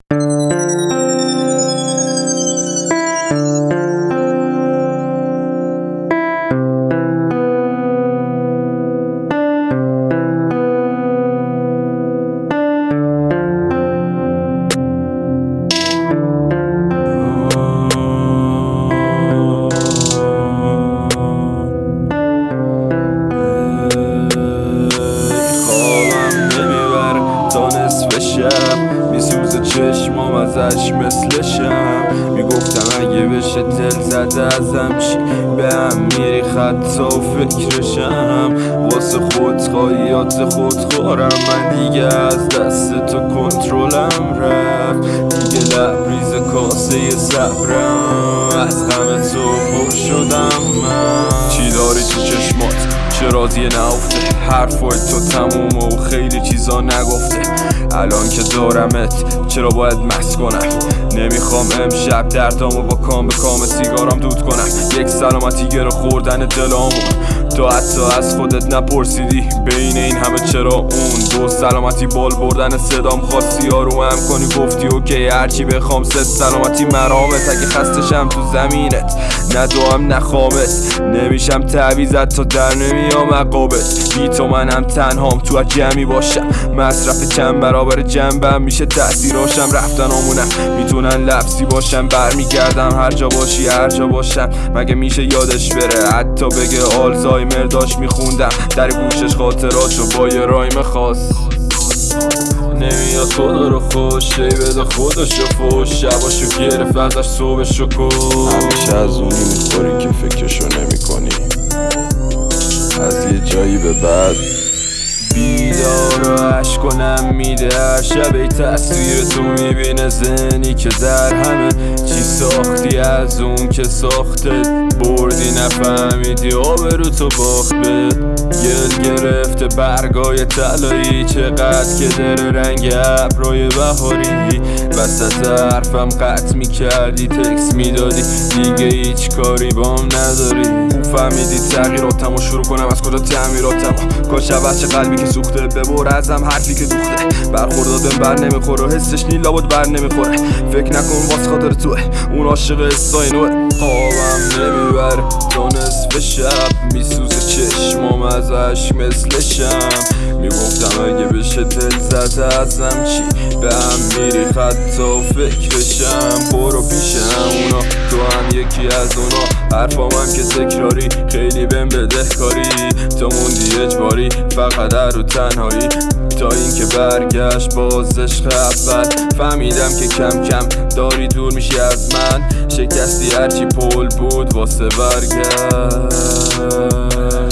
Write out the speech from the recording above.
میسوزه چشمام ازش مثل شم. میگفتم اگه بشه دل زده ازم چی، به هم میری خطا و فکرشم. واسه خودخواهیات خودخورم من دیگه، از دست تو کنترلم رفت دیگه. لبریز کاسه صبرم، از غم تو پر شدم من. چی داری تو چشمات چه راضیه نهفته، حرفای تو تمومه و خیلی چیزا نگفته. الان که دارمت چرا باید مست کنم؟ نمیخوام امشب دردامو با کام به کام سیگارم دود کنم. یک سلامتی گره خوردن دلامون، تو حتی از خودت نپرسیدی بین این همه چرا اون. دو سلامتی بال بردن صدام، خواستی آروم هم کنی گفتی اوکی هرچی بخوام. سه سلامتی مرامت، اگه خستشم تو زمینت ندوام نخوامت. نمیشم تعویزت تا در نمیام عقابت. بی تو منم تنهام تو جمعی باشم، مصرف چند برابر جنبم میشه تأثیراشم. رفتن آمونم میتونن لفظی باشم، برمیگردم هر جا باشی هر جا باشم. مگه میشه یادش بره حتی بگه آلزایمر داشت میخوندم در گوشش خاطراشو با یه رایم خاص. نمیاد خدا رو خوش شی بده خودشو فوش، شباشو گرفت ازش صبحشو کش. همیشه از اونی میخوری که فکرشو نمی کنی، از یه جایی به بعد بیدار و عشق کنم میده هر شب. ای تصویر تو میبینه ذهنی که در همه چی ساختی، از اون که ساخته بردی نفهمیدی آبرو تو باخت به گل گرفته برگای طلایی. چقدر که داره رنگ ابرای بهاری، وسط حرفم قطع میکردی تکس میدادی دیگه هیچ کاری بام نداری. فهمیدی تغییراتم و شروع کنم از کجا تعمیراتم. کاش عوض چه قلبی که سوخته ببر ازم حرفی که دوخته. برخوردادم بر نمیخوره و حسش نیلا بود بر نمیخوره. فکر نکن واس خاطر توه اون عاشق استاینوه. خوابم نمیبره تا نصف شب، میسوزه چشمام ازش مثل شم. میگفتم اگه بشه دل زده ازم چی، به هم میری خطا و فکرشم. برو پیش همونا تو هم یکی از اونا، حرفام هم که تکراری خیلی بهم بدهکاری. تو موندی اجباری فقط در رو تنهایی، تا اینکه برگشت باز عشق اول. فهمیدم که کم کم داری دور میشی از من، شکستی هرچی پول بود واسه برگشت.